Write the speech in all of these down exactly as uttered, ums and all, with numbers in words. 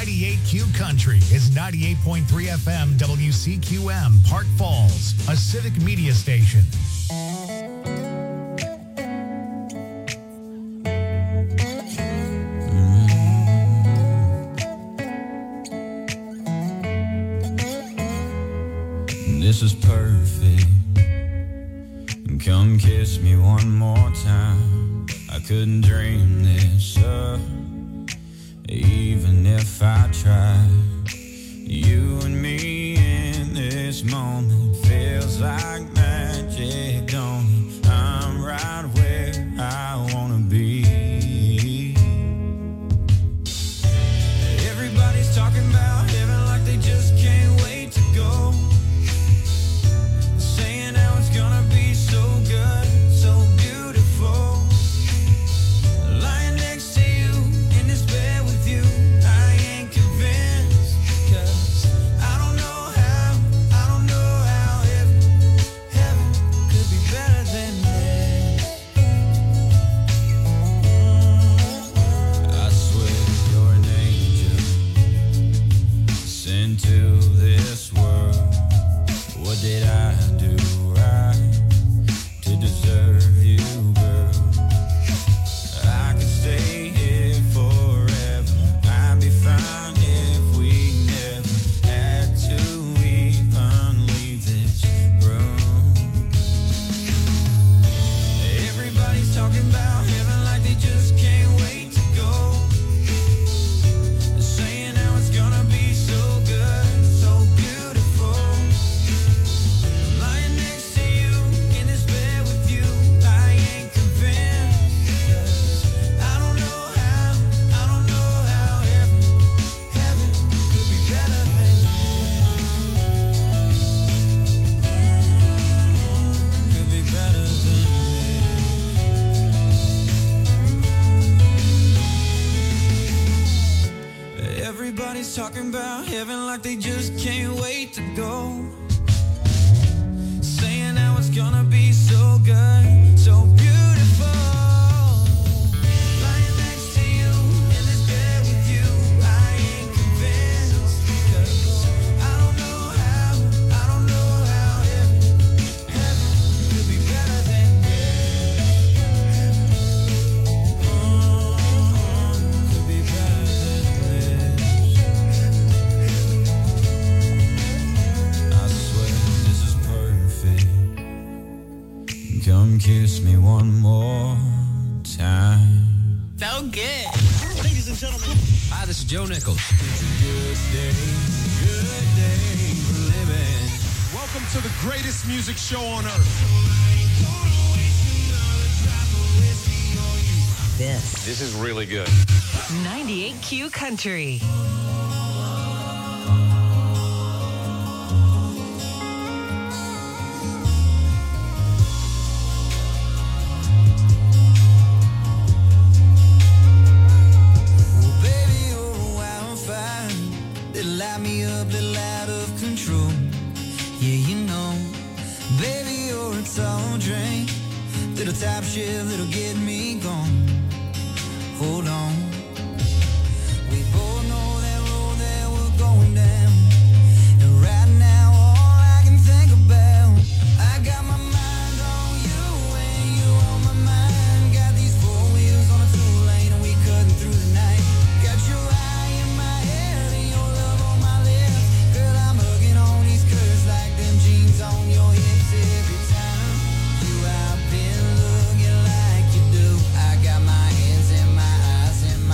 ninety-eight Q Country is ninety-eight point three F M W C Q M, Park Falls, a civic media station. This is perfect. Come kiss me one more time. I couldn't dream this up, even if I tried. You and me in this moment feels like magic, don't it? I'm right where I wanna be. Everybody's talking about heaven like they just can't wait to go. Saying how it's gonna be so good, so beautiful. Lying next to you in this bed with you, I ain't convinced. Cause I don't know how, I don't know how heaven, heaven could be better than this. I swear you're an angel sent to this world. What did I do right to deserve you, girl? I could stay here forever. I'd be fine if we never had to even leave this room. Everybody's talking about heaven like they just can't wait to go. Saying how it's gonna be so good, so beautiful. Lying next to you in this bed with you, I ain't convinced. Cause I don't know how, I don't know how heaven, heaven could be better than this. Could be better than this. Everybody's talking about heaven like they just can't wait to go. Saying how it's gonna be so good, so beautiful. Lying next to you in this bed with you, I ain't convinced. Cause I don't know how, I don't know how heaven, heaven could be better than this. Oh, could be better than this. I swear this is perfect. Come kiss me one more time. So good. Ladies and gentlemen. Hi, this is Joe Nichols. It's a good day, good day for living. Welcome to the greatest music show on earth. This This is really good. ninety-eight Q Country. Well, baby, you're a wildfire that light me up, little out of control. Yeah, you know, baby, you're a tall drink, little top shift that'll get me gone. Hold on, we both know that road that we're going down, and right now all I can think about, I got my mind on you and you on my mind. Got these four wheels on a two lane and we cutting through the night. Got your eye in my head and your love on my lips. Girl, I'm hugging on these curves like them jeans on your hips. Every time you out been looking like you do, I got my hands in my eyes and my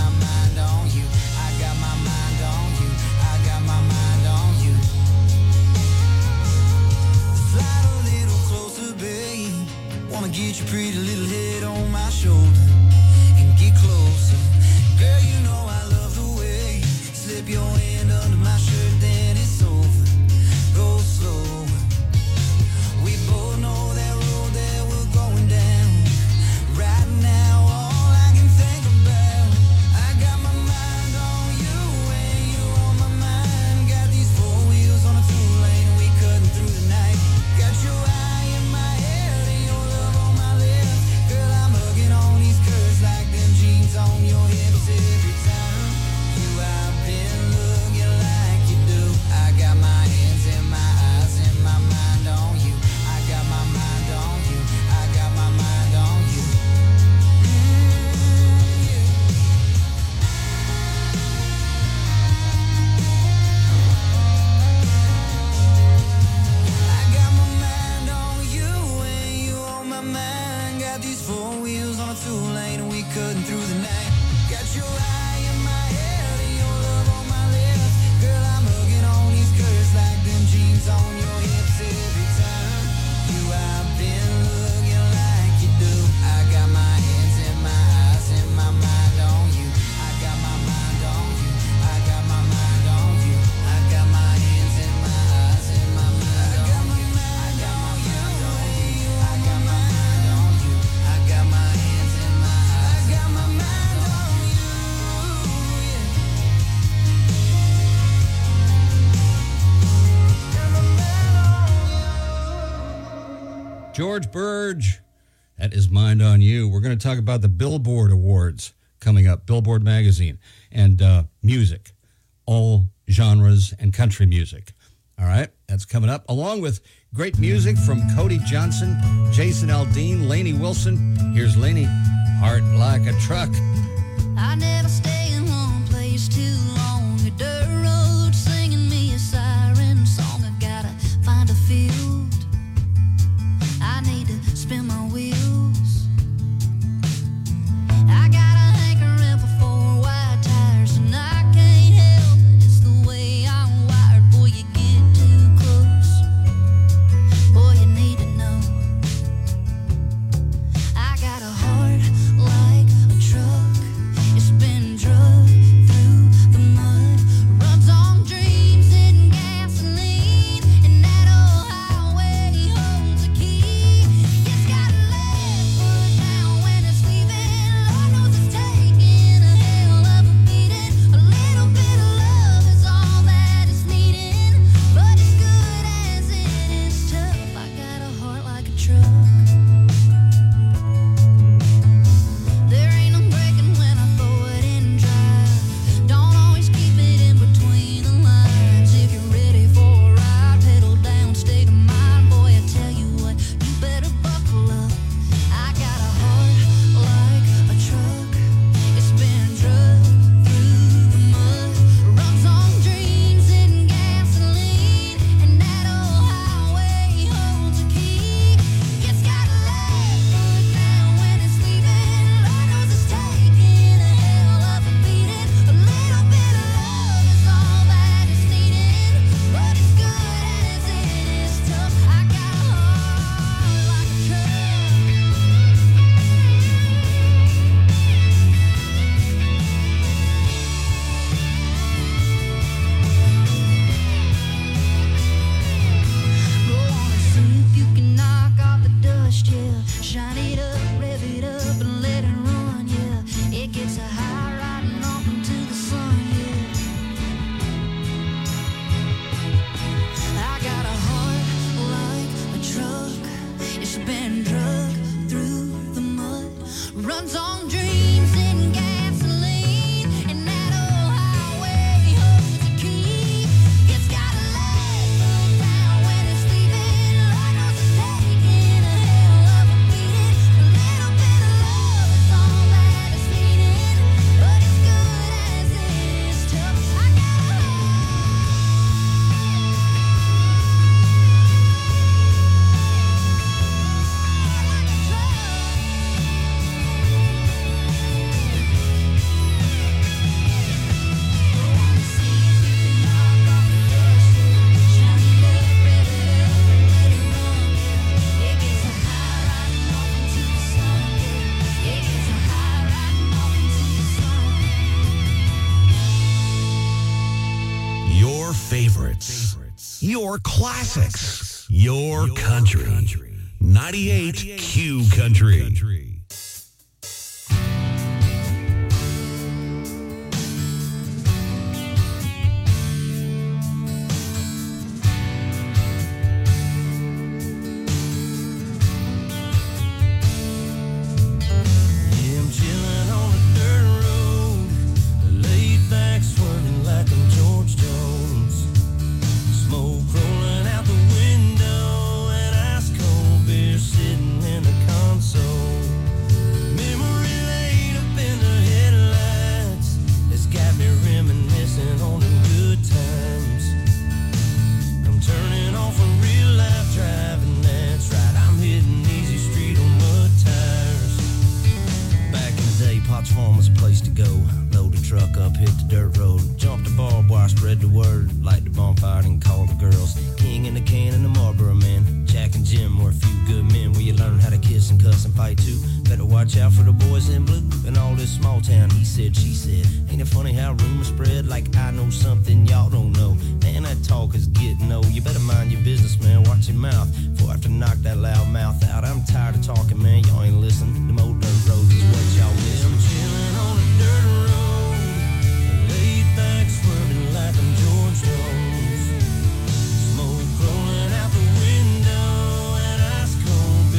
George Burge, that is Mind on You. We're going to talk about the Billboard Awards coming up, Billboard Magazine, and uh, music, all genres and country music. All right, that's coming up, along with great music from Cody Johnson, Jason Aldean, Lainey Wilson. Here's Lainey, Heart Like a Truck. I never stay in one place too long. A dirt road singing me a siren song. I gotta find a field. I need to spin my wheels. I got a hankering for four wide tires, and I can't help it. It's the way I'm wired. Boy, you get too close. Boy, you need to know. I got a heart like a truck. It's been drugged through the mud. Runs on dreams and gasoline, and that old highway holds a key. It's got a left foot down when it's leaving. Lord knows it's taking a hell of a beating. A little bit of love is all that it's needing, but as good as it is tough, I got a heart like a truck. There ain't no breaking when I throw it in drive. Don't always keep it in between the lines. If you're ready for a ride, pedal down, state of mind. Boy, I tell you what, you better buckle up. I got a heart like a truck. It's been drugged through the mud. Runs on dreams and gasoline, and that old highway holds a key. It's got a left foot down when it's leaving. Lord knows it's taking a hell of a beating. A little bit of love is all that it's needing, but as good as it is tough, I got a heart like a truck. Go on and see if you can knock off the dust, yeah. Shine it up, rev it up, and let it run, yeah. It gets a high riding off into the sun, yeah. I got a heart like a truck. It's been drugged through the mud. Runs on dreams and gasoline, and that old highway holds the key. It's got a left foot down when it's leaving. Lord knows it's taking a hell of a beating. A little bit of love is all that it's needing, but as good as it is tough, I got a Your favorites, your classics, your country. ninety-eight Q Country. Yeah, I'm chilling on a dirt road, laid back, swerving like I'm George Jones. Smoke rolling out the window, and ice cold beer sitting in the console. Memory laid up in the headlights, it's got me reminiscing on the good times. I'm turning off a real life driving, that's right, I'm hitting easy street on mud tires. Back in the day, Potts Farm was a place to go. Load the truck up, hit the dirt road, jump the barbed wire, spread the word, light the bonfire and call the girls. King in the can and the Marlboro man. Jack and Jim were a few good men where you learn how to kiss and cuss and fight too. Better watch out for the boys in blue and all this small town. He said, she said, ain't it funny how rumors spread like I know something y'all don't know. Man, that talk is getting old. You better mind your business, man. Watch your mouth before I have to knock that loud mouth out. I'm tired of talking, man. Y'all ain't listening. Them old dirt roads is what y'all miss. I'm chilling on a dirt road, laid back, swerving like I'm George Jones. Smoke rolling out the window, and ice cold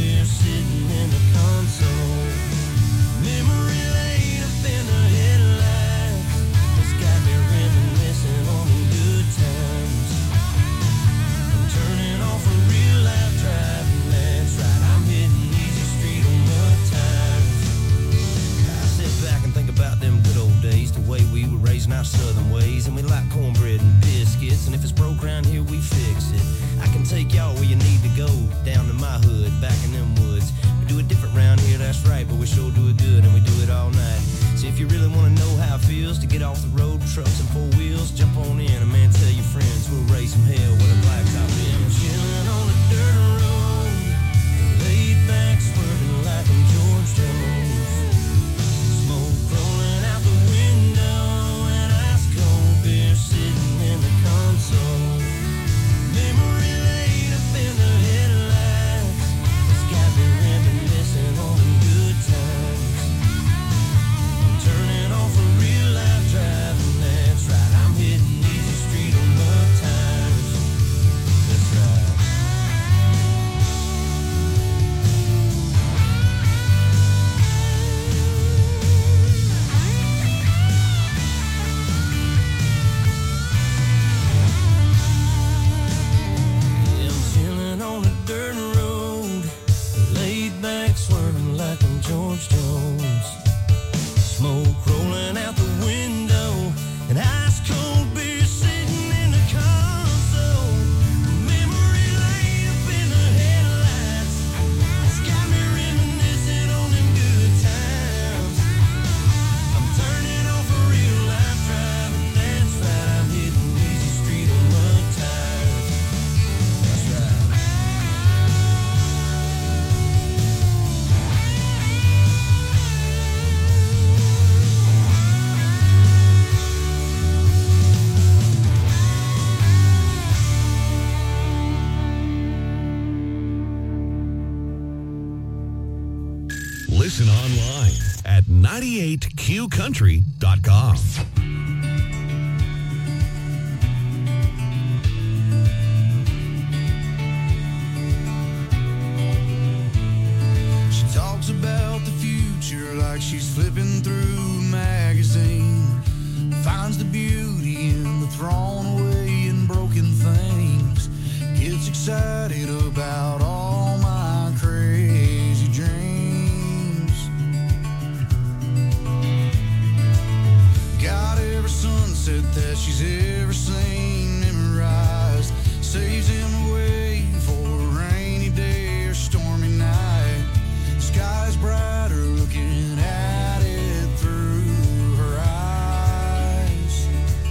Listen online at ninety-eight q country dot com. She talks about the future like she's flipping through a magazine. Finds the beauty in the thrown away and broken things. Gets excited about all my crazy dreams. Got every sunset that she's ever seen memorized. Saves him away for a rainy day or stormy night. Sky's brighter looking at it through her eyes.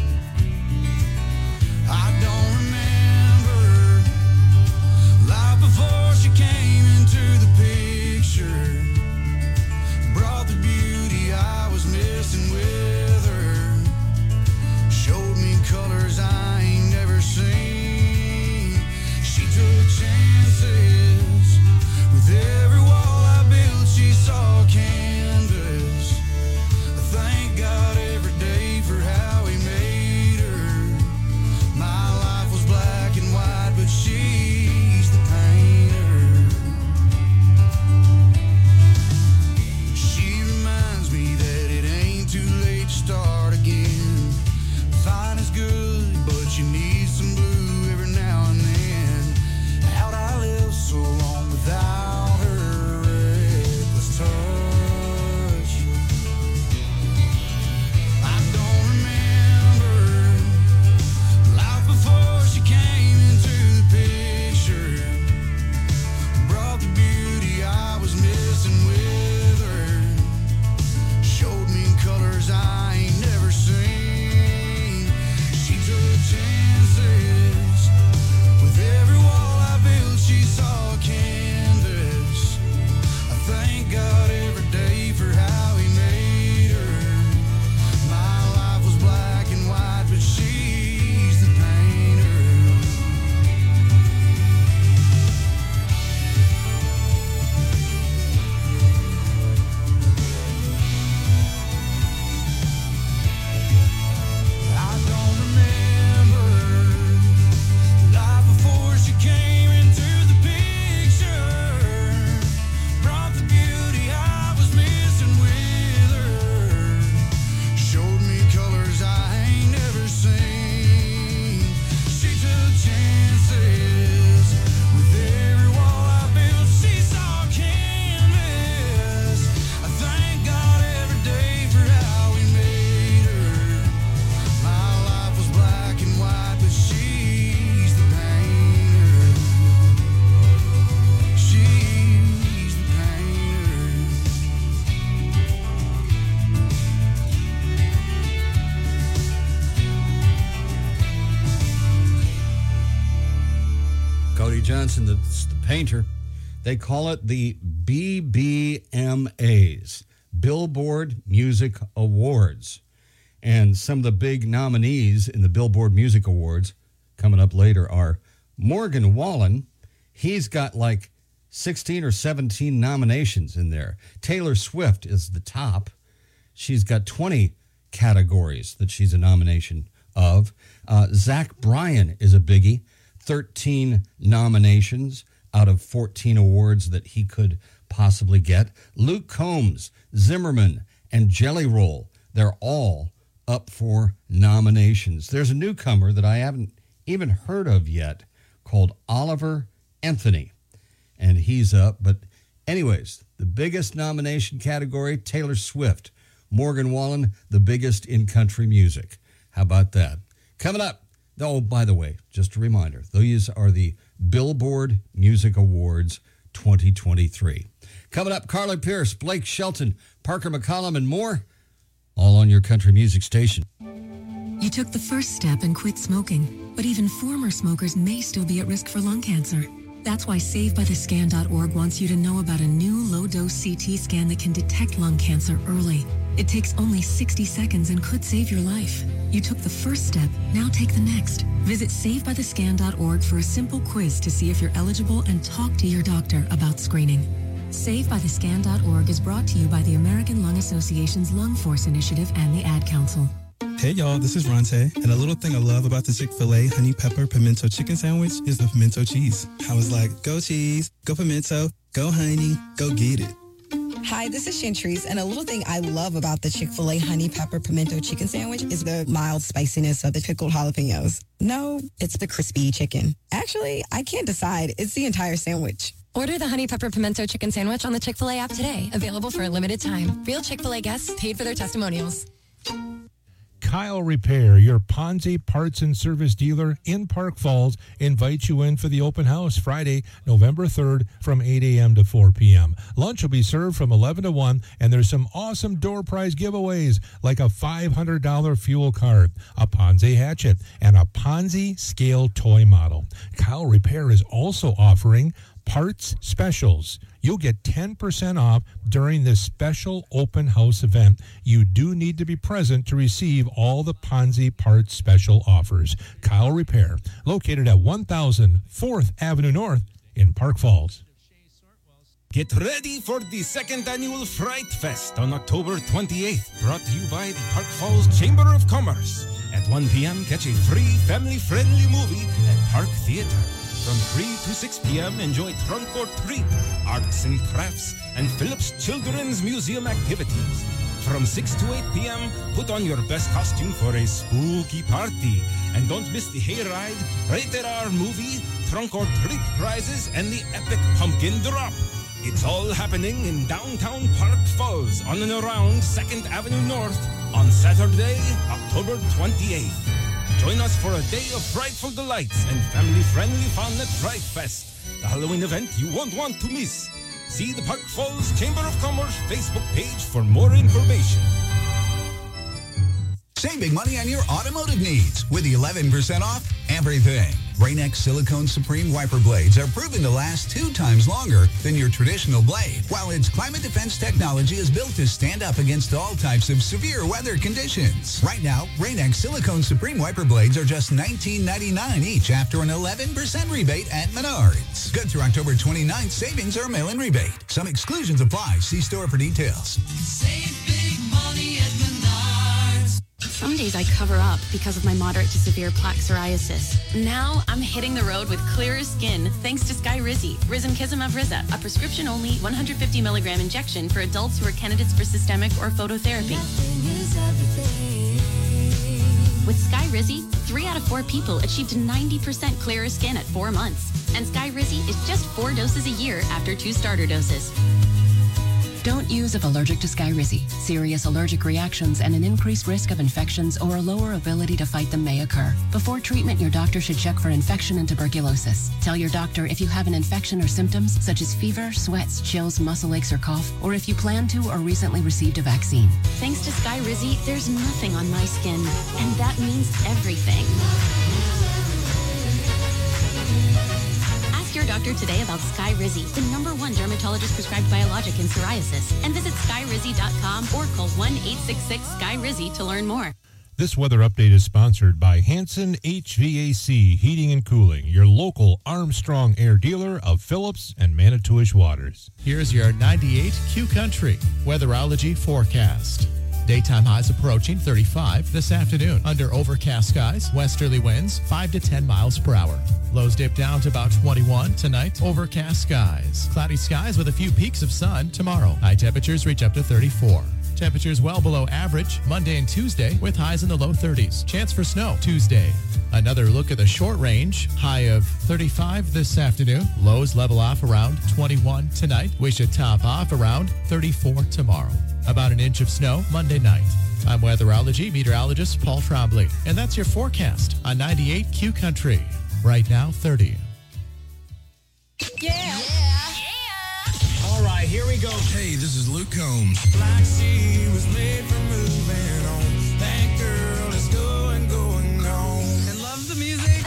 I don't remember life before she came into the picture. Brought the beauty I was missing with her. Showed me colors I ain't never seen. She took chances with every wall I built. She saw canvas. I thank God every day for how he made her. My life was black and white, but she's the painter. She reminds me that it ain't too late to start again. Fine is good, but you need some blue every now and then. How'd I live so long without her reckless touch? I don't remember life before she came into the picture. Brought the beauty I was missing with her. Showed me colors I ain't never seen. She took chances with every wall I built. She saw canvas. I thank God every day for how he made her. My life was black and white, but she's the painter. I don't remember life before she came into the picture. Brought the beauty I was missing with her. Showed me colors I ain't never seen. She took chances with every wall I built. She saw canvas. I thank God every day for how he made her. My life was black and white, but she's the painter. She's the painter. Cody Johnson, the, the painter. They call it the B B M As, Billboard Music Awards. And some of the big nominees in the Billboard Music Awards coming up later are Morgan Wallen. He's got like sixteen or seventeen nominations in there. Taylor Swift is the top. She's got twenty categories that she's a nomination of. Uh, Zach Bryan is a biggie. thirteen nominations out of fourteen awards that he could possibly get. Luke Combs, Zimmerman, and Jelly Roll, they're all up for nominations. There's a newcomer that I haven't even heard of yet called Oliver Anthony, and he's up. But anyways, the biggest nomination category, Taylor Swift. Morgan Wallen, the biggest in country music. How about that? Coming up, oh, by the way, just a reminder, these are the Billboard Music Awards twenty twenty-three. Coming up, Carly Pierce, Blake Shelton, Parker McCollum, and more, all on your country music station. You took the first step and quit smoking, but even former smokers may still be at risk for lung cancer. That's why save by the scan dot org wants you to know about a new low-dose C T scan that can detect lung cancer early. It takes only sixty seconds and could save your life. You took the first step, now take the next. Visit save by the scan dot org for a simple quiz to see if you're eligible and talk to your doctor about screening. Save By The Scan dot org is brought to you by the American Lung Association's Lung Force Initiative and the Ad Council. Hey y'all, this is Ronte, and a little thing I love about the Chick-fil-A honey pepper pimento chicken sandwich is the pimento cheese. I was like, go cheese, go pimento, go honey, go get it. Hi, this is Chantrice, and a little thing I love about the Chick-fil-A honey pepper pimento chicken sandwich is the mild spiciness of the pickled jalapenos. No, it's the crispy chicken. Actually, I can't decide. It's the entire sandwich. Order the Honey Pepper Pimento Chicken Sandwich on the Chick-fil-A app today. Available for a limited time. Real Chick-fil-A guests paid for their testimonials. Kyle Repair, your Ponzi parts and service dealer in Park Falls, invites you in for the open house Friday, November third from eight a.m. to four p.m. Lunch will be served from eleven to one, and there's some awesome door prize giveaways like a five hundred dollars fuel card, a Ponzi hatchet, and a Ponzi scale toy model. Kyle Repair is also offering parts specials. You'll get ten percent off during this special open house event. You do need to be present to receive all the Ponzi parts special offers. Kyle Repair, located at one thousand fourth Avenue North in Park Falls. Get ready for the second annual Fright Fest on October twenty-eighth, brought to you by the Park Falls Chamber of Commerce. At one p.m., catch a free family-friendly movie at Park Theater. From three to six p.m., enjoy Trunk or Treat, arts and crafts, and Phillips Children's Museum activities. From six to eight p.m., put on your best costume for a spooky party. And don't miss the hayride, rated R movie, Trunk or Treat prizes, and the epic pumpkin drop. It's all happening in downtown Park Falls on and around second Avenue North on Saturday, October twenty-eighth. Join us for a day of frightful delights and family-friendly fun at Fright Fest, the Halloween event you won't want to miss. See the Park Falls Chamber of Commerce Facebook page for more information. Save big money on your automotive needs with the eleven percent off everything. Rain-X Silicone Supreme wiper blades are proven to last two times longer than your traditional blade, while its climate defense technology is built to stand up against all types of severe weather conditions. Right now, Rain-X Silicone Supreme wiper blades are just nineteen ninety-nine each after an eleven percent rebate at Menards. Good through October twenty-ninth, savings are a mail-in rebate. Some exclusions apply. See store for details. Save big money at Menards. Some days I cover up because of my moderate to severe plaque psoriasis. Now I'm hitting the road with clearer skin thanks to Skyrizi, Risankizumab Riza, a prescription-only one hundred fifty milligram injection for adults who are candidates for systemic or phototherapy. With Skyrizi, three out of four people achieved ninety percent clearer skin at four months. And Skyrizi is just four doses a year after two starter doses. Don't use if allergic to Skyrizi. Serious allergic reactions and an increased risk of infections or a lower ability to fight them may occur. Before treatment, your doctor should check for infection and tuberculosis. Tell your doctor if you have an infection or symptoms such as fever, sweats, chills, muscle aches, or cough, or if you plan to or recently received a vaccine. Thanks to Skyrizi, there's nothing on my skin, and that means everything. Ask your doctor today about Skyrizi, the number one dermatologist prescribed biologic in psoriasis, and visit skyrizi dot com or call one eight six six Sky Rizzy to learn more. This weather update is sponsored by Hanson H V A C Heating and Cooling, your local Armstrong Air dealer of Phillips and Manitowish Waters. Here's your ninety-eight Q Country weatherology forecast. Daytime highs approaching thirty-five this afternoon. Under overcast skies, westerly winds five to ten miles per hour. Lows dip down to about twenty-one tonight. Overcast skies. Cloudy skies with a few peaks of sun tomorrow. High temperatures reach up to thirty-four. Temperatures well below average Monday and Tuesday with highs in the low thirties. Chance for snow Tuesday. Another look at the short range. High of thirty-five this afternoon. Lows level off around twenty-one tonight. We should top off around thirty-four tomorrow. About an inch of snow Monday night. I'm weatherology meteorologist Paul Trombley, and that's your forecast on ninety-eight Q Country. Right now, thirty. Yeah. Yeah. All right, here we go. Hey, this is Luke Combs. Like she was made for moving on. That girl is going, going on. And love the music.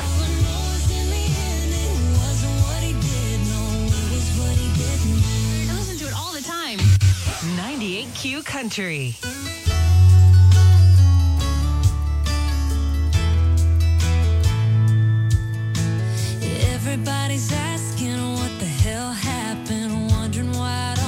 I listen to it all the time. ninety-eight Q Country. Everybody's asking what the hell happened, wondering why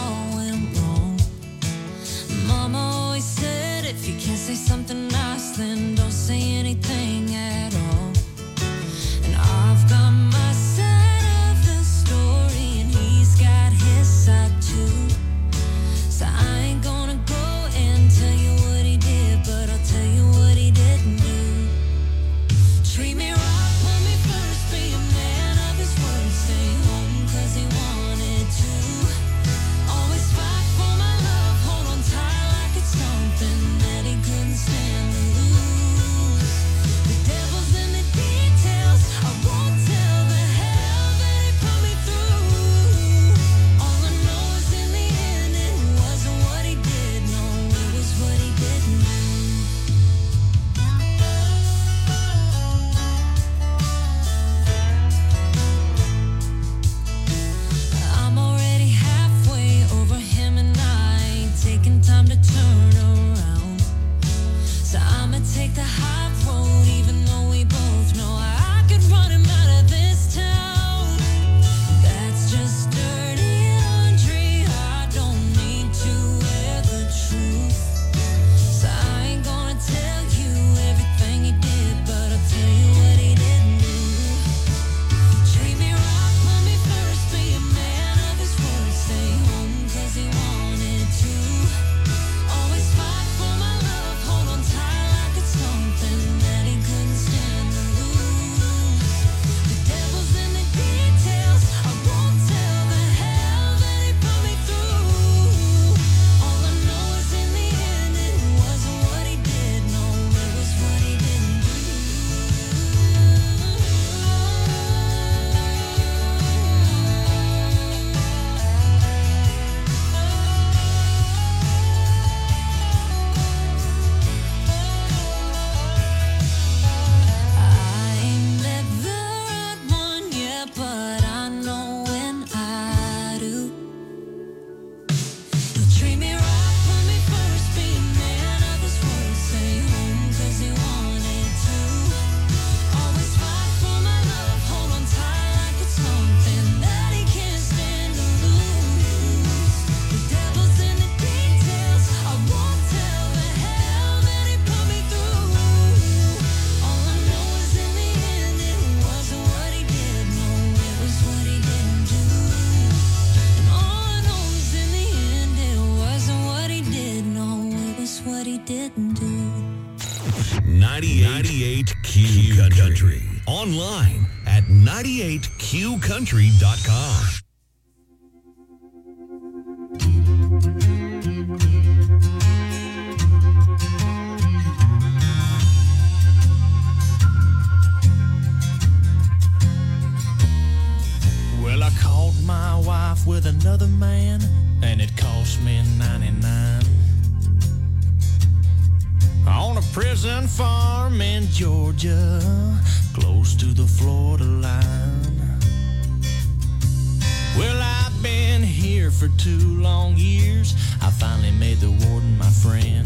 want him out of this town. That's just dirty laundry. I don't need to wear the truth. So I ain't gonna tell you everything he did, but I'll tell you what he didn't do. Treat me right, put me first, be a man of his word. Stay home cause he wanted to. Always fight for my love, hold on tight like it's something that he couldn't stand to lose. The devil's in the details, I won't tell the hell that he put me through. All I know is in the end it wasn't what he did, no, it was what he didn't do. I ain't met the right one yet, but I know when I do. He'll treat me right, put me first, be a man of his word. Stay home cause he wanted to. Always fight for my love, hold on tight like it's something that he can't stand to lose. The devil's in the details, I won't tell the hell that he put me through. All I know is in the end it wasn't what he did, no, it was what he didn't do. And all I know is in the end it wasn't what he did, no, it was what he didn't do. ninety-eight Q Country. Online at ninety-eight Q country dot com. Well, I caught my wife with another man, and it cost me ninety-nine. On a prison farm in Georgia, close to the Florida line. Well, I've been here for two long years. I finally made the warden my friend.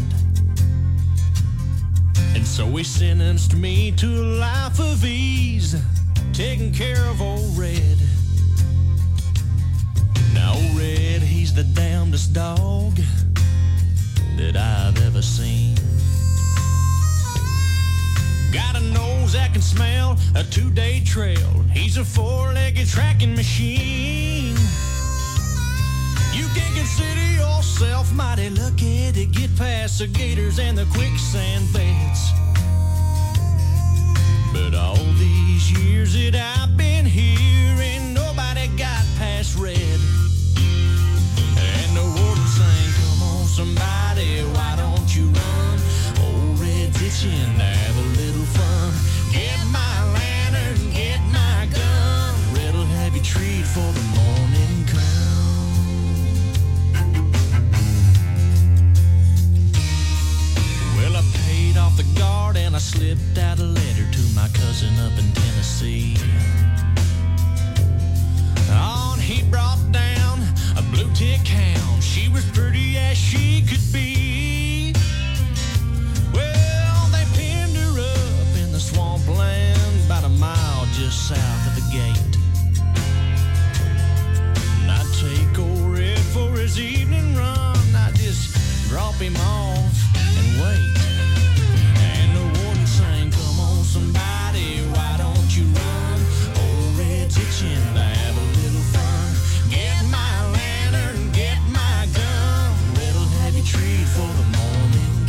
And so he sentenced me to a life of ease, taking care of old Red. Now, old Red, he's the damnedest dog that I've ever seen. Got a nose that can smell a two-day trail. He's a four-legged tracking machine. You can consider yourself mighty lucky to get past the gators and the quicksand beds. But all these years that I've been here, ain't nobody got past Red. And the warden sang, come on somebody, why don't you run? Old Red's itching to have a little fun. Get my lantern, get my gun. Red'll have you treat for the morning come. Well, I paid off the guard and I slipped out a letter to my cousin up in Tennessee. On he brought down a blue tick hound. She was pretty as she could be. Well, they pinned her up in the swampland about a mile just south of the gate. And I'd take old Red for his evening run. I'd just drop him off and wait. And the warden sang, come on somebody, why don't you run? Old Red's itching to have a little fun. Get my lantern, get my gun. Red'll have you treat for the morning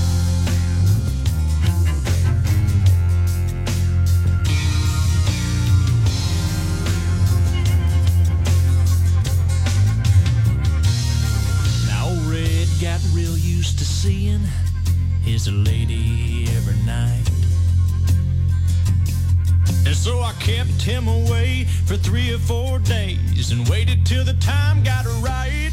come. Now old Red got real used to seeing his lady every night. And so I kept him away for three or four days and waited till the time got right.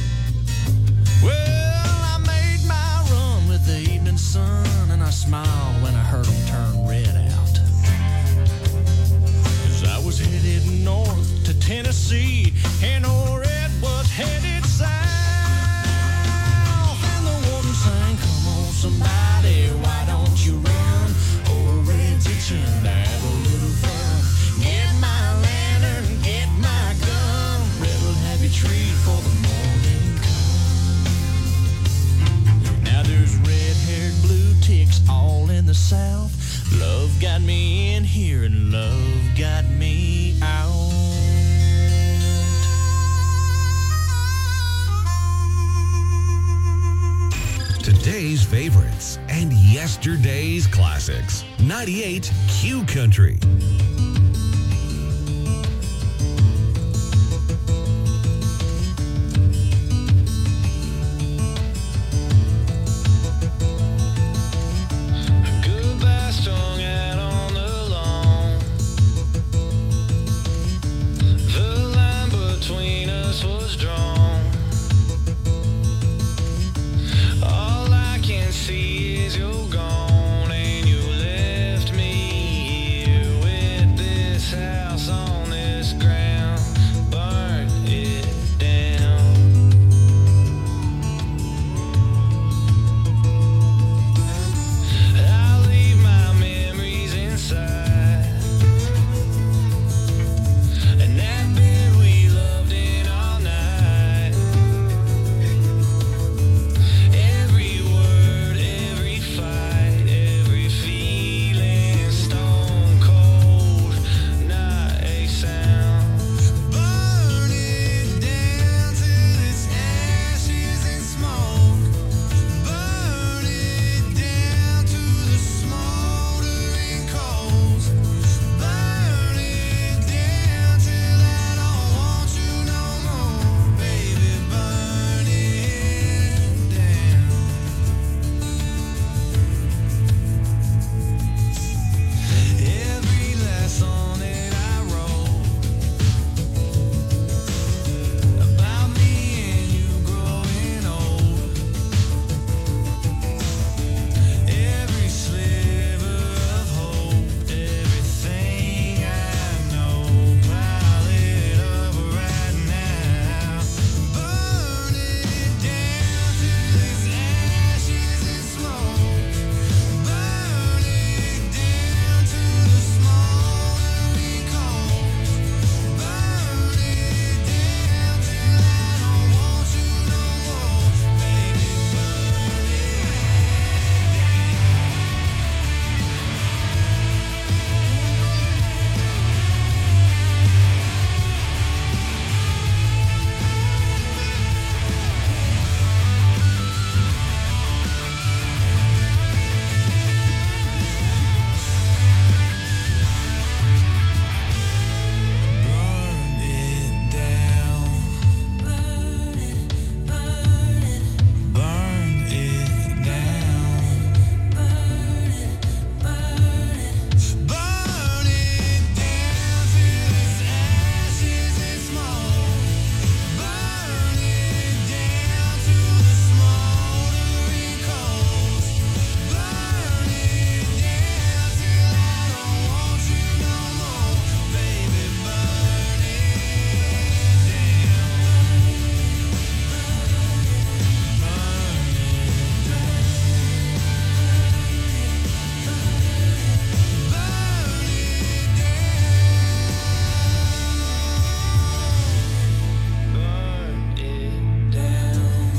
Well, I made my run with the evening sun, and I smiled when I heard him turn Red out. 'Cause I was headed north to Tennessee, and old Red was headed south. And the warden sang, come on somebody, why don't you run? Old Red's itching to have a little fun. favorites and yesterday's classics. ninety-eight Q Country. Goodbye strung out on the lawn. The line between us was drawn. All I can see is you're gone, and you left me here with this house on this ground. Burn it down. I'll leave my memories inside, and that bed we loved in all night. Every word, every fight, every feeling, stone cold, not a sound. Burn it down till it's ashes and smoke. Burn it down to the smoldering coals. Burn it down till I don't want you no more, baby. Burn it down. Every last song that I wrote about me and you growing old. Every sliver of hope, everything I know, pile it up right now. Burn it down till it's ashes and smoke. Burn it down to the smoldering coals. Burn it down till I don't want you no more, baby. Burn it down. Burn it, burn it, burn it down. Burn it, burn it, burn it down till it's ashes and smoke. Burn it down to the smoldering coals. Burn it down till I don't want you no more, baby. Burn it down. Burn it down.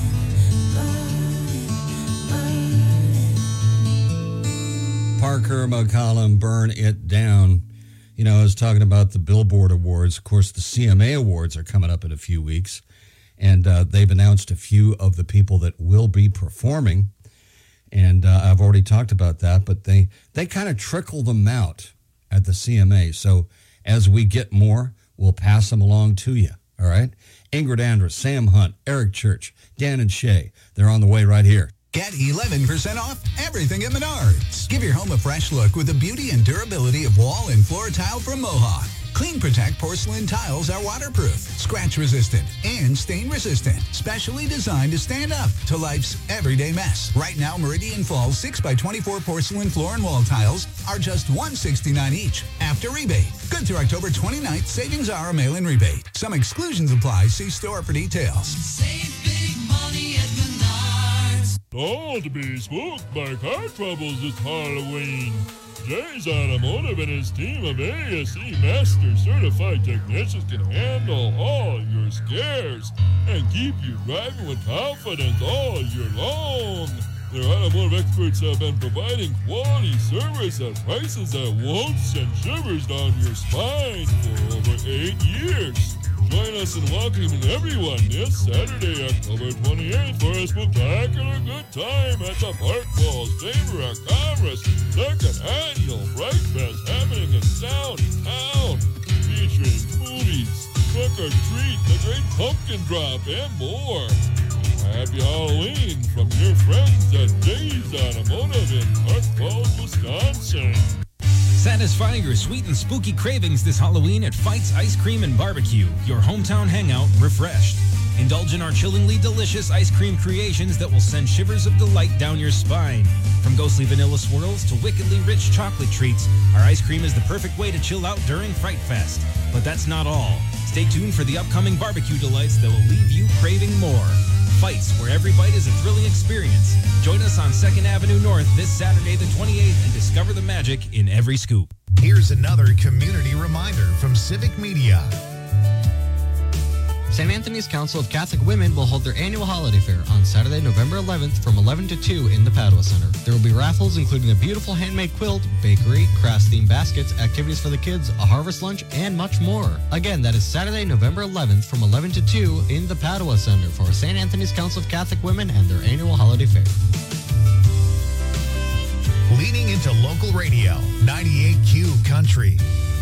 Parker McCollum, Burn It Down. You know, I was talking about the Billboard Awards. Of course, the C M A Awards are coming up in a few weeks, and uh, they've announced a few of the people that will be performing, and uh, I've already talked about that, but they, they kind of trickle them out at the C M A, so as we get more, we'll pass them along to you, all right? Ingrid Andress, Sam Hunt, Eric Church, Dan and Shay, they're on the way right here. Get eleven percent off everything at Menards. Give your home a fresh look with the beauty and durability of wall and floor tile from Mohawk. Clean Protect porcelain tiles are waterproof, scratch resistant, and stain resistant. Specially designed to stand up to life's everyday mess. Right now, Meridian Falls six by twenty-four porcelain floor and wall tiles are just one hundred sixty-nine dollars each after rebate. Good through October twenty-ninth. Savings are a mail-in rebate. Some exclusions apply. See store for details. Save big money at Menards. Don't be spooked by car troubles this Halloween. Jay's Automotive and his team of A S E Master Certified Technicians can handle all your scares and keep you driving with confidence all year long. Their automotive experts have been providing quality service at prices that won't send shivers down your spine for over eight years. Join us in welcoming everyone this Saturday, October twenty-eighth, for a spectacular good time at the Park Falls Chamber of Commerce second annual Fright Fest happening in downtown, featuring movies, trick or treat, the Great Pumpkin Drop, and more. Happy Halloween from your friends at Jay's Automotive in Park Falls, Wisconsin. Satisfy your sweet and spooky cravings this Halloween at Fights Ice Cream and Barbecue, your hometown hangout refreshed. Indulge in our chillingly delicious ice cream creations that will send shivers of delight down your spine. From ghostly vanilla swirls to wickedly rich chocolate treats, our ice cream is the perfect way to chill out during Fright Fest. But that's not all. Stay tuned for the upcoming barbecue delights that will leave you craving more. Fights, where every bite is a thrilling experience. Join us on second Avenue North this Saturday the twenty-eighth and discover the magic in every scoop. Here's another community reminder from Civic Media. Saint Anthony's Council of Catholic Women will hold their annual holiday fair on Saturday, November eleventh from eleven to two in the Padua Center. There will be raffles including a beautiful handmade quilt, bakery, crafts-themed baskets, activities for the kids, a harvest lunch, and much more. Again, that is Saturday, November eleventh from eleven to two in the Padua Center for Saint Anthony's Council of Catholic Women and their annual holiday fair. Leaning into local radio, ninety-eight Q Country.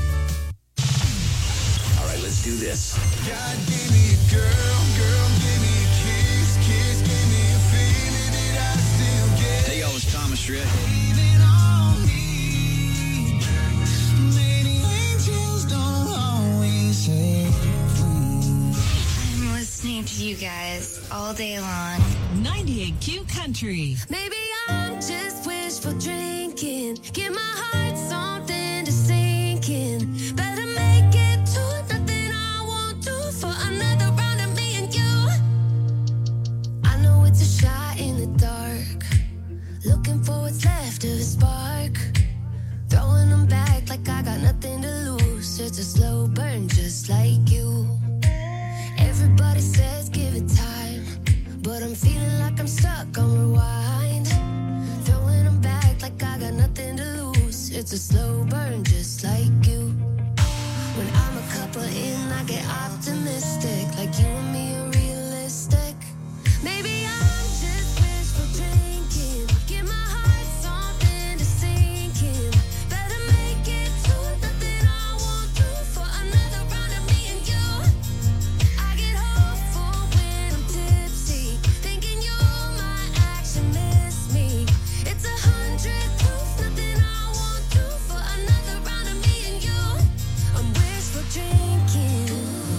All right, let's do this. God gave me a girl, girl gave me a kiss, kiss gave me a feeling that I still get. Hey, yo, it's Thomas Rhett. Leaning on me. Maybe angels don't always say I'm listening to you guys all day long. ninety-eight Q Country. Maybe I'm just wishful drinking. Give my heart something to sink in. Better make it to nothing I won't do for another round of me and you. I know it's a shot in the dark. Looking for what's left of a spark. Throwing them back like I got nothing to lose. It's a slow burn just like you. Everybody says give it time, but I'm feeling like I'm stuck on rewind. Throwing them back like I got nothing to lose. It's a slow burn just like you. When I'm a couple in, I get optimistic. Like you and me are realistic. Maybe I'm just wishful drinking. Give my heart something to sink in. Better make it to nothing I won't do for another round of me and you. I get hopeful when I'm tipsy, thinking you might actually miss me. It's a hundred proof, nothing I won't do for another round of me and you. I'm wishful drinking.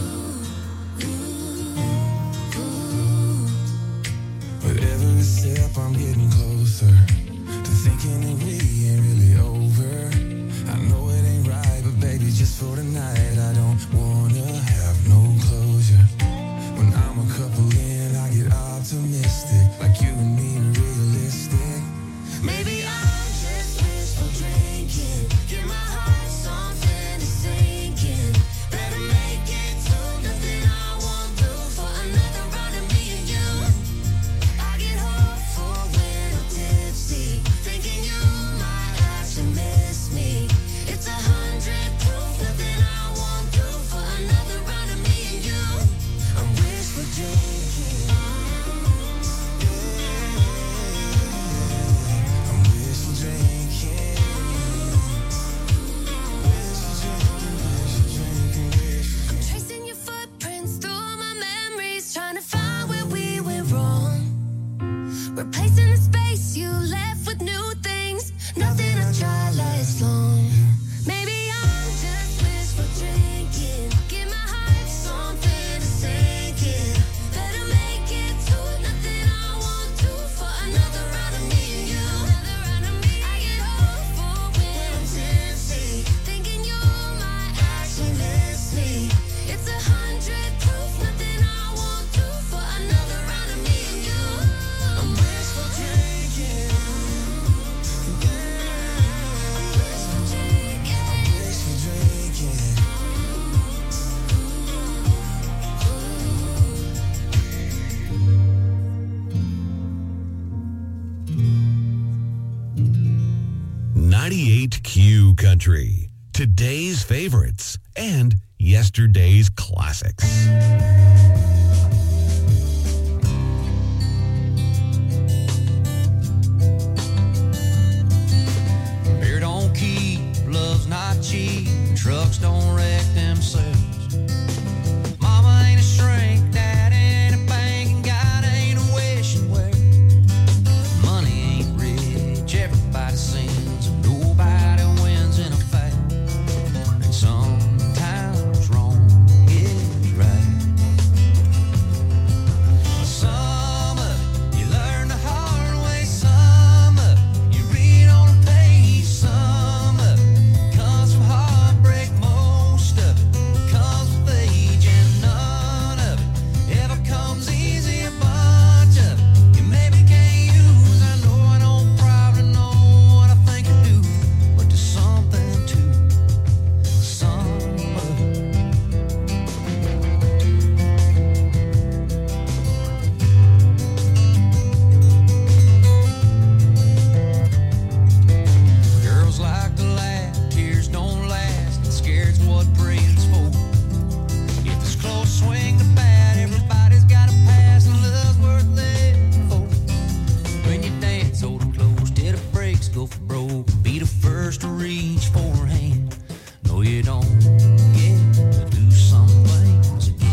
With every step I'm getting closer to thinking that we ain't really over. I know it ain't right, but baby, just for tonight I don't wanna have no closure. When I'm a couple in, I get optimistic. Like you and me are realistic. Maybe I'm just wishful drinking. Give my heart something to sink in. Better make it to nothing I won't do for another round of me and you. I get hopeful when I'm tipsy, thinking you might actually miss me. It's a hundred proof, nothing I won't do for another round of me and you. I'm wishful drinking. I'm wishful drinking. Wishful drinking, wishful drinking, wishful. I'm tracing your footprints through my memories, trying to find where we went wrong. Replacing the space you left with new things. Nothing I tried lasts long. Maybe I'm just wishful drinking. Give my heart something to sink in. Better make it to nothing I won't do for another round of me and you. Another round of me. I get hopeful when I'm tipsy, thinking you might actually miss me. It's a hundred proof, nothing I won't do for another round of me and you. I'm wishful drinking. I'm wishful drinking. I'm wishful drinking. ninety-eight Q Country. Today's favorites and yesterday's classics. Beer don't keep, love's not cheap, trucks don't wreck themselves. Mama ain't a shrink, dad ain't a bank, and God ain't a wishing well. Money ain't rich, everybody sins, and nobody wins in a fight. And sometimes wrong is right. Some of it you learn the hard way, some of it you read on a page, some of it comes from heartbreak, most of it comes with age, and none of it ever comes easy. A bunch of it you maybe can't use. I know I don't probably know what I think I do, but there's something to some of it. Girls like to laugh, tears don't last, and scared's what praying's for. If it's close, swing the bat, everybody's got a pass, and love's worth living for. When you dance, hold them close till the brakes go for broke. Be the first to reach for a hand. No, you don't get to do some things again.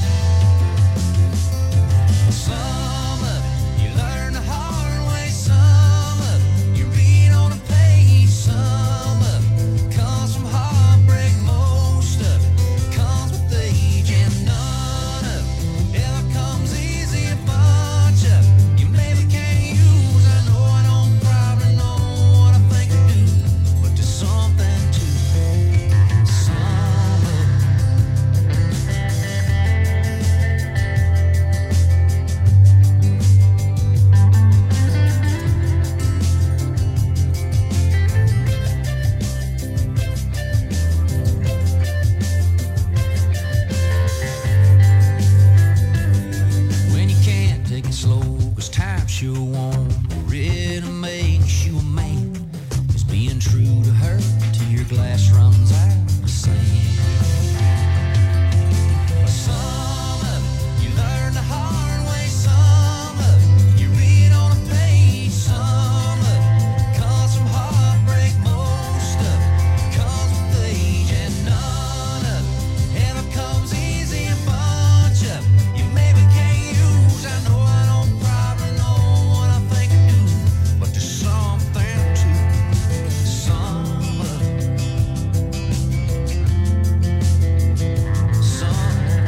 Some of it you learn the hard way, some of it you read on a page, some of it comes from heartbreak, most of it comes with age, and none of it ever comes easy. A bunch of it you maybe can't use. I know I don't probably know what I think I do, but there's something to some of it. When you can't take it slow, cause time sure won't. It makes you a man. It's being true to her till your glass runs out of sand. Some of it you learn the hard way, some of it you read on a page, some of it comes from heartbreak, most of it comes with age, and none of it ever comes easy. A bunch of it you maybe can't use. I know I don't probably know what I think I do, but there's something to some of it. Some of it.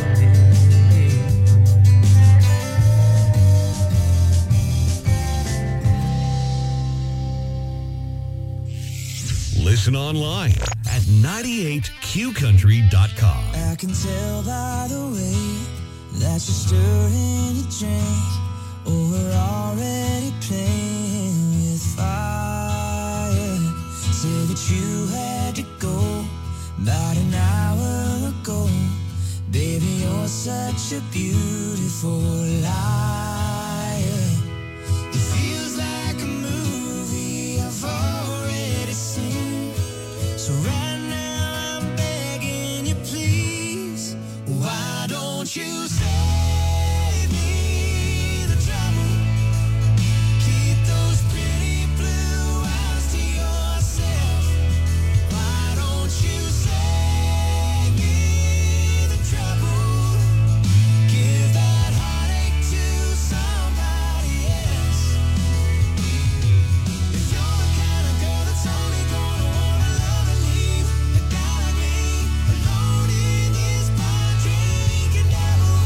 Listen online at ninety-eight q country dot com. I can tell by the way that you're stirring your drink, or we're already playing with fire. Said that you had to go about an hour ago. Baby, you're such a beautiful liar. It feels like a movie I've already seen. So right now I'm begging you, please, why don't you save me the trouble? Keep those pretty blue eyes to yourself. Why don't you save me the trouble? Give that heartache to somebody else. If you're the kind of girl that's only gonna wanna love and leave, a guy like me alone in his bar drinking devil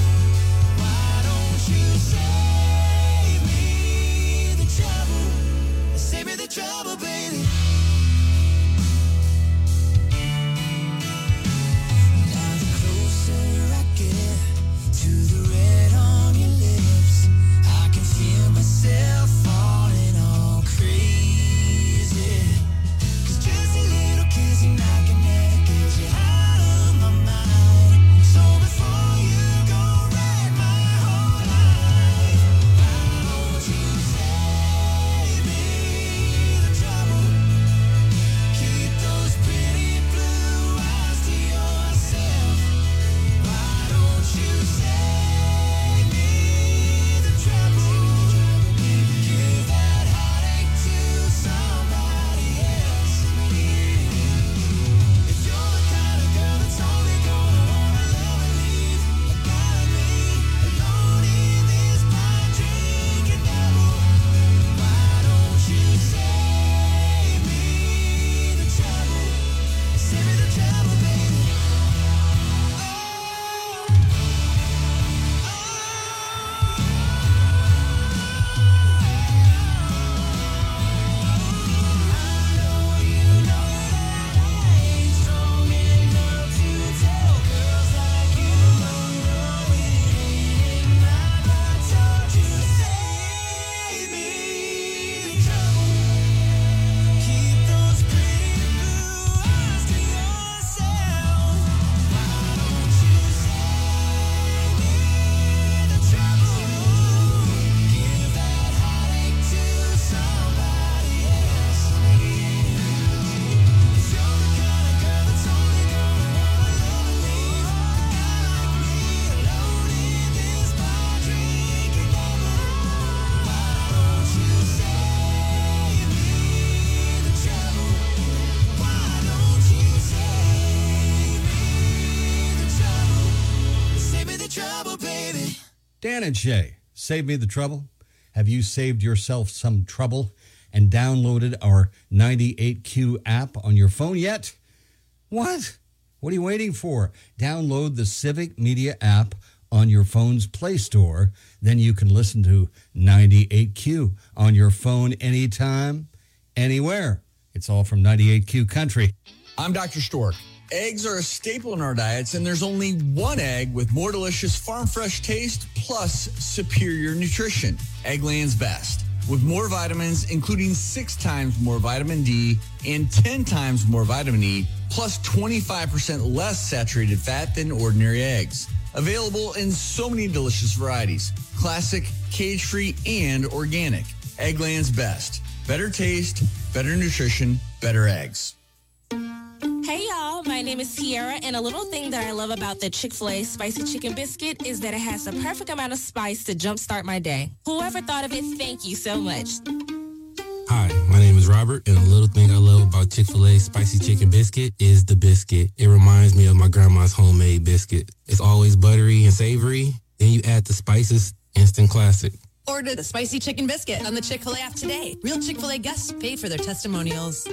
Dan and Shay, save me the trouble. Have you saved yourself some trouble and downloaded our ninety-eight Q app on your phone yet? What? What are you waiting for? Download the Civic Media app on your phone's Play Store. Then you can listen to ninety-eight Q on your phone anytime, anywhere. It's all from ninety-eight Q Country. I'm Doctor Stork. Eggs are a staple in our diets, and there's only one egg with more delicious farm fresh taste plus superior nutrition. Eggland's Best. With more vitamins, including six times more vitamin D and ten times more vitamin E, plus twenty-five percent less saturated fat than ordinary eggs. Available in so many delicious varieties. Classic, cage-free, and organic. Eggland's Best. Better taste, better nutrition, better eggs. Hey y'all, my name is Sierra, and a little thing that I love about the Chick-fil-A Spicy Chicken Biscuit is that it has the perfect amount of spice to jumpstart my day. Whoever thought of it, thank you so much. Hi, my name is Robert, and a little thing I love about Chick-fil-A Spicy Chicken Biscuit is the biscuit. It reminds me of my grandma's homemade biscuit. It's always buttery and savory, then you add the spices, instant classic. Order the Spicy Chicken Biscuit on the Chick-fil-A app today. Real Chick-fil-A guests pay for their testimonials.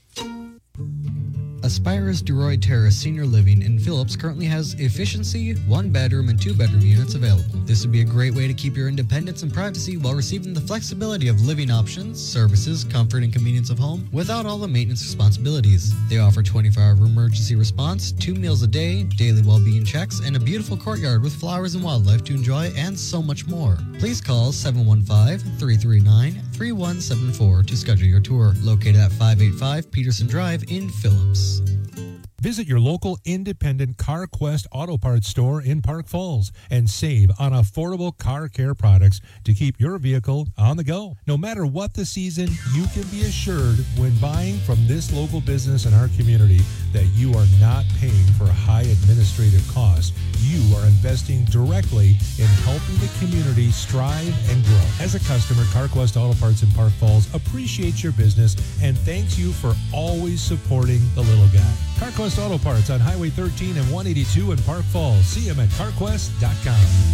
Aspirus Duroy Terrace Senior Living in Phillips currently has efficiency, one bedroom and two bedroom units available. This would be a great way to keep your independence and privacy while receiving the flexibility of living options, services, comfort and convenience of home without all the maintenance responsibilities. They offer twenty-four hour emergency response, two meals a day, daily well-being checks, and a beautiful courtyard with flowers and wildlife to enjoy, and so much more. Please call seven one five, three three nine, three one seven four to schedule your tour. Located at five eighty-five Peterson Drive in Phillips. Visit your local independent CarQuest Auto Parts store in Park Falls and save on affordable car care products to keep your vehicle on the go. No matter what the season, you can be assured when buying from this local business in our community that you are not paying for high administrative costs. You are investing directly in helping the community strive and grow. As a customer, CarQuest Auto Parts in Park Falls appreciates your business and thanks you for always supporting the little guy. CarQuest Auto Parts on Highway thirteen and one eighty-two in Park Falls. See them at car quest dot com.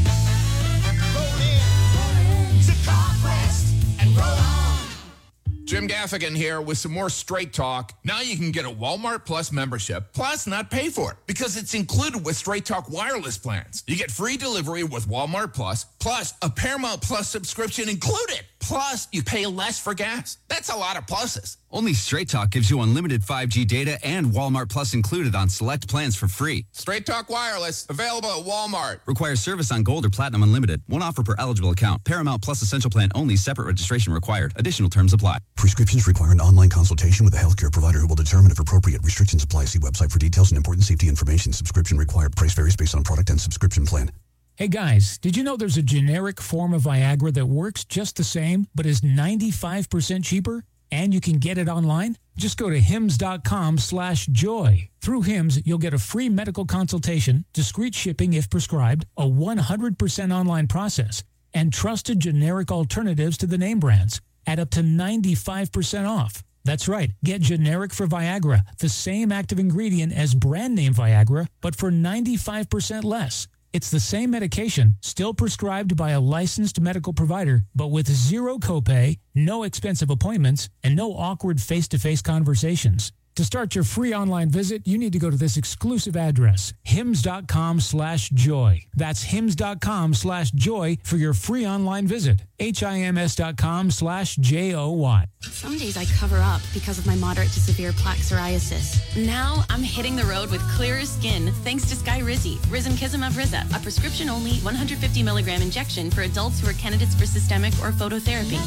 Jim Gaffigan here with some more Straight Talk. Now you can get a Walmart Plus membership, plus not pay for it, because it's included with Straight Talk wireless plans. You get free delivery with Walmart Plus, plus a Paramount Plus subscription included. Plus, you pay less for gas. That's a lot of pluses. Only Straight Talk gives you unlimited five G data and Walmart Plus included on select plans for free. Straight Talk Wireless, available at Walmart. Requires service on Gold or Platinum Unlimited. One offer per eligible account. Paramount Plus Essential Plan only. Separate registration required. Additional terms apply. Prescriptions require an online consultation with a healthcare provider who will determine if appropriate. Restrictions apply. See website for details and important safety information. Subscription required. Price varies based on product and subscription plan. Hey guys, did you know there's a generic form of Viagra that works just the same, but is ninety-five percent cheaper? And you can get it online? Just go to hims.com slash joy. Through Hims, you'll get a free medical consultation, discreet shipping if prescribed, a one hundred percent online process, and trusted generic alternatives to the name brands at up to ninety-five percent off. That's right. Get generic for Viagra, the same active ingredient as brand name Viagra, but for ninety-five percent less. It's the same medication, still prescribed by a licensed medical provider, but with zero copay, no expensive appointments, and no awkward face-to-face conversations. To start your free online visit, you need to go to this exclusive address, hims.com slash joy. That's hims.com slash joy for your free online visit. H-I-M-S.com slash J-O-Y. Some days I cover up because of my moderate to severe plaque psoriasis. Now I'm hitting the road with clearer skin thanks to Skyrizi, Risankizumab Riza, a prescription-only one hundred fifty milligram injection for adults who are candidates for systemic or phototherapy.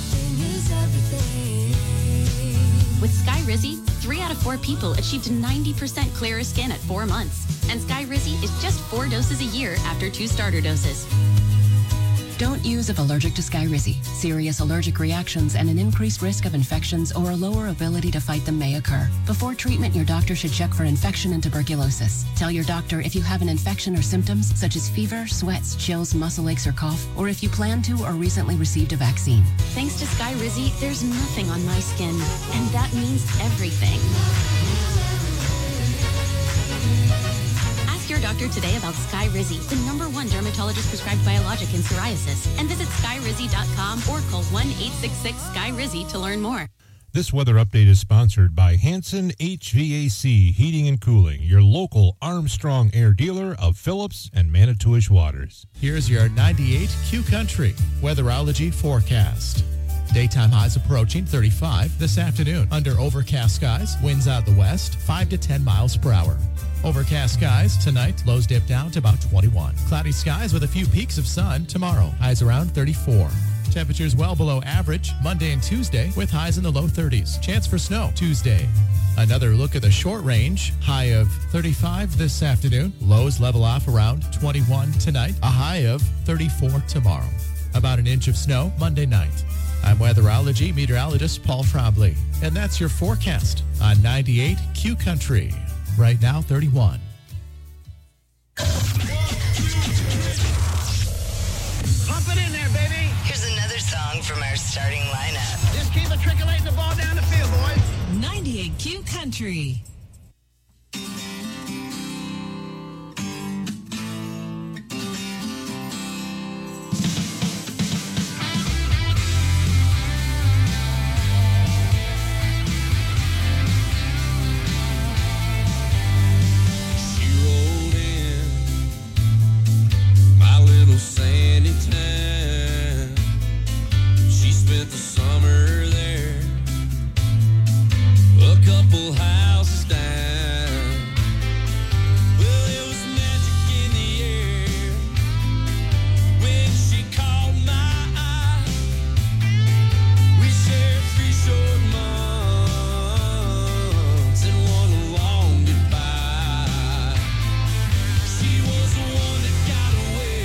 With Skyrizi, three out of four people achieved ninety percent clearer skin at four months. And Skyrizi is just four doses a year after two starter doses. Don't use if allergic to Skyrizi. Serious allergic reactions and an increased risk of infections or a lower ability to fight them may occur. Before treatment, your doctor should check for infection and tuberculosis. Tell your doctor if you have an infection or symptoms such as fever, sweats, chills, muscle aches, or cough, or if you plan to or recently received a vaccine. Thanks to Skyrizi, there's nothing on my skin, and that means everything. Ask your doctor today about Skyrizi, the number one dermatologist prescribed biologic in psoriasis. And visit skyrizi dot com or call one eight six six Sky Rizzy to learn more. This weather update is sponsored by Hanson H V A C Heating and Cooling, your local Armstrong Air dealer of Phillips and Manitowish Waters. Here's your ninety-eight Q Country weatherology forecast. Daytime highs approaching thirty-five this afternoon. Under overcast skies, winds out the west, five to ten miles per hour. Overcast skies tonight, lows dip down to about twenty-one. Cloudy skies with a few peaks of sun tomorrow, highs around thirty-four. Temperatures well below average Monday and Tuesday with highs in the low thirties. Chance for snow Tuesday. Another look at the short range. High of thirty-five this afternoon. Lows level off around twenty-one tonight. A high of thirty-four tomorrow. About an inch of snow Monday night. I'm weatherology meteorologist Paul Trombley. And that's your forecast on ninety-eight Q Country. Right now, thirty-one. Pump it in there, baby. Here's another song from our starting lineup. Just keep matriculating the ball down the field, boys. ninety-eight Q Country. Sandy town. She spent the summer there, a couple houses down. Well, there was magic in the air when she caught my eye. We shared three short months and one long goodbye. She was the one that got away.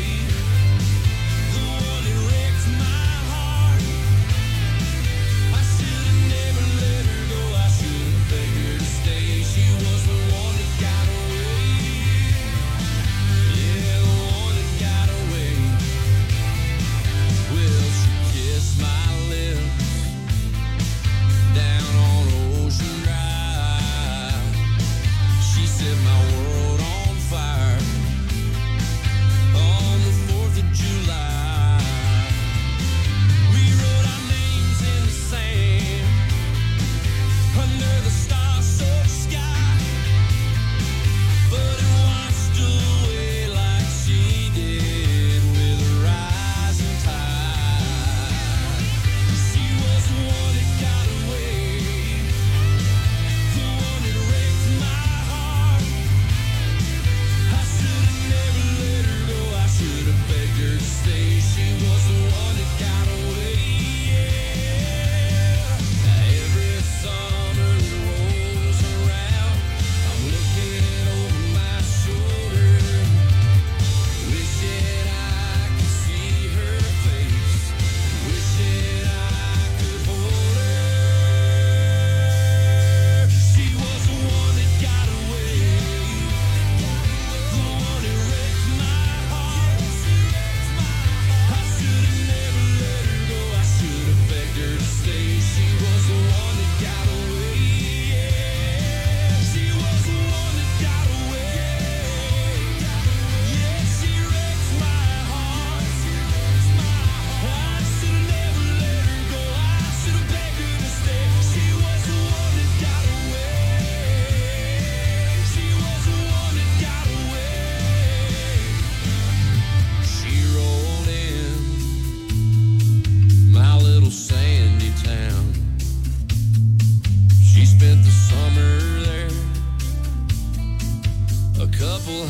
couple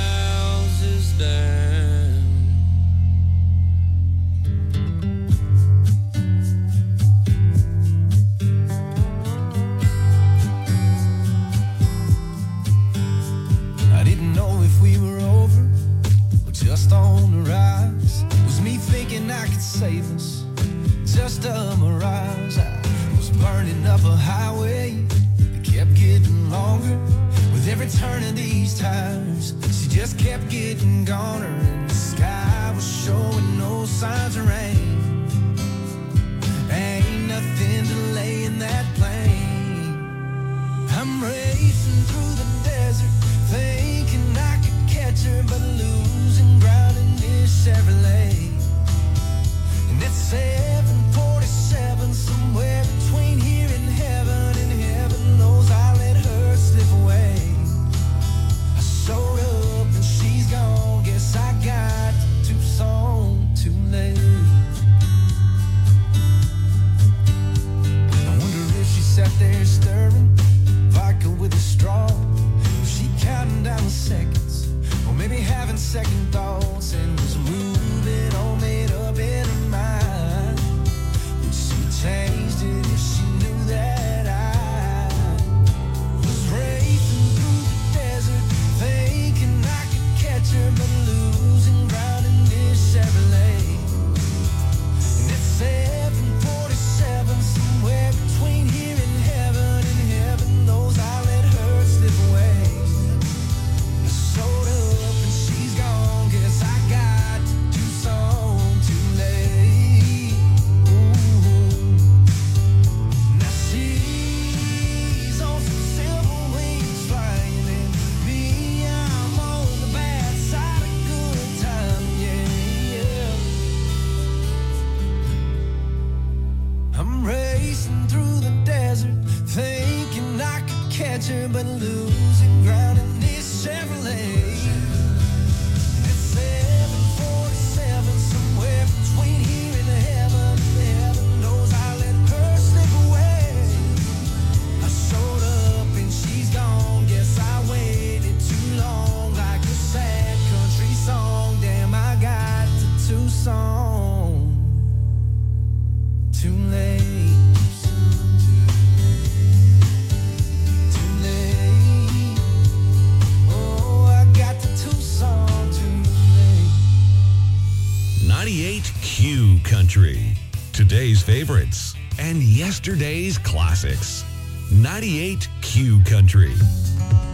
houses down. I didn't know if we were over or just on the rise. Was me thinking I could save us, just a mirage. I was burning up a highway that kept getting longer. With every turn of these tires, she just kept getting goner, and the sky was showing no signs of rain. Ain't nothing delaying that plane. I'm racing through the desert, thinking I could second thoughts and was moving, all made up in her mind. Would she changed it if she knew that I was racing through the desert, thinking I could catch her, but losing ground in this Chevrolet. And it's seven forty-seven, somewhere between here and heaven, and heaven knows I let her slip away. I showed up and she's gone, guess I got to do some too late. Ooh. Now she's on some silver wings flying, and me, I'm on the bad side of good time, yeah, yeah. I'm racing through the desert, thinking I could catch her, but losing ground in this Chevrolet. It's seven forty-seven, somewhere between here and heaven. Heaven knows I let her slip away. I showed up and she's gone. Guess I waited too long, like a sad country song. Damn, I got to Tucson too late. Too late. Oh, I got to Tucson too late. ninety-eight Q Country. Today's favorites and yesterday's classics. ninety-eight Q Country.